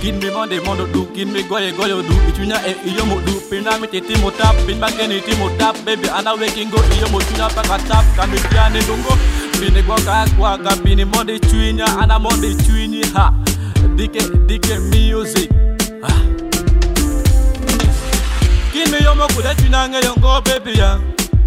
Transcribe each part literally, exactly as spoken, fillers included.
Kin me monde mondo du, kin me goye goyo du. Itunya e iyo mo du, pina mi titi mo tap, pin bageni ti mo tap, baby ana waking go iyo mo tunya pa tap, kan mi piane dungo. Bini gwa ka kwa ka bini monde tuinya, ana monde tuini ha. Dike dike music. Ah. Kin me yomo kude tunange yongo baby ya.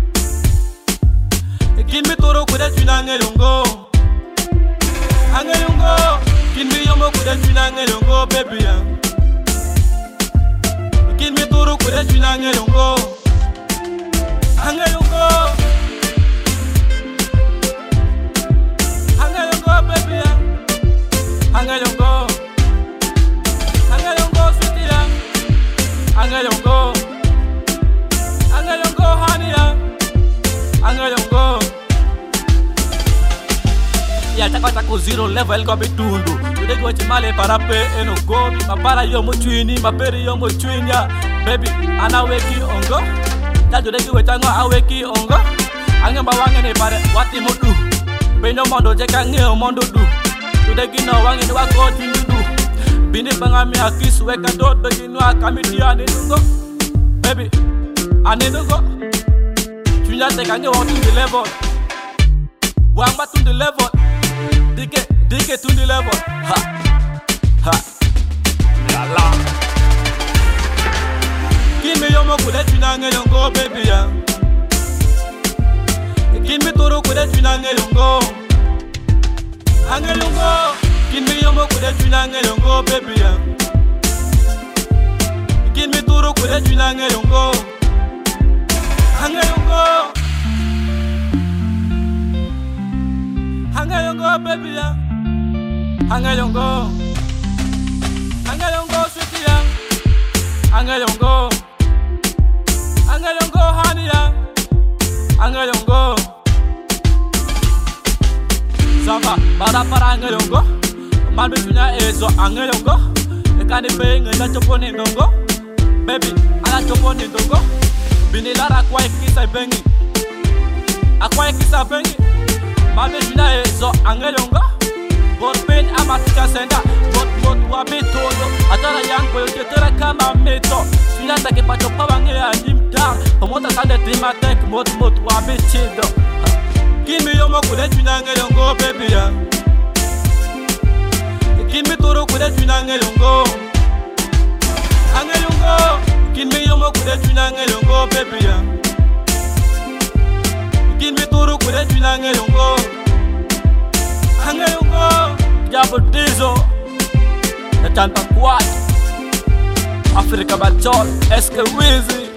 Kin me toro kude tunange yongo. Ange yongo. Kin me yomo kude tunange yongo baby ya. Kin me toro kude tunange yongo. Ange yongo. Ange yongo baby ya. Ange yongo. Ange yongo sweetie ya. Ange yongo. Ange yongo honey ya. Ange yongo. Ya taka taka zero level go bitundu. Today go chimale para pe eno go mi mapara yo mo chwini maperi yo mo chwinya. Baby ana weki ongo. Ya today go wetango aweki ongo. Ange bawange ne pare wati mo du. Beno mondo jeka nge mondo du. Today gino wange ni wako tindu. Bini bangami akisu weka dot beginu akamiti ane dungo. Baby ane dungo. Chunya teka nge watu the level. Wamba to the level. Dike, dike to the level. Ha, ha. Yalla. Kin me yomo kude tunange yongo baby ya. Kin me toro kude tunange yongo. Ange yongo. Kin me yomo kude tunange yongo baby ya. Kin me toro kude tunange yongo. Ange yongo. Ange yongo baby ya. Ange yongo. Ange yongo sweetie ya. Ange yongo. Ange yongo honey ya. Ange yongo. Samba para para ange yongo. Malbe tunya ezo ange yongo. Ekani pe ngenda choponi ndongo. Baby ana choponi ndongo. Bini lara kwa ikisa bengi. Akwa ikisa bengi. Malbe tunya ezo ange yongo. Bot pen amatika senda. Bot bot wabitono. Atara yango yotetera kama meto. Tunya take pacho pawange ya nimta. Pomota sande timatek mot mot wabitido. Kin me yomo kude tunange yongo baby ya. Kin me toro kude tunange yongo. Ange yongo. Kin me yomo kude tunange yongo baby ya. Kin me toro kude tunange yongo. Ange yongo. Jabo dizo. Na tanta kwat. Afrika Bachol. Eske Wizi.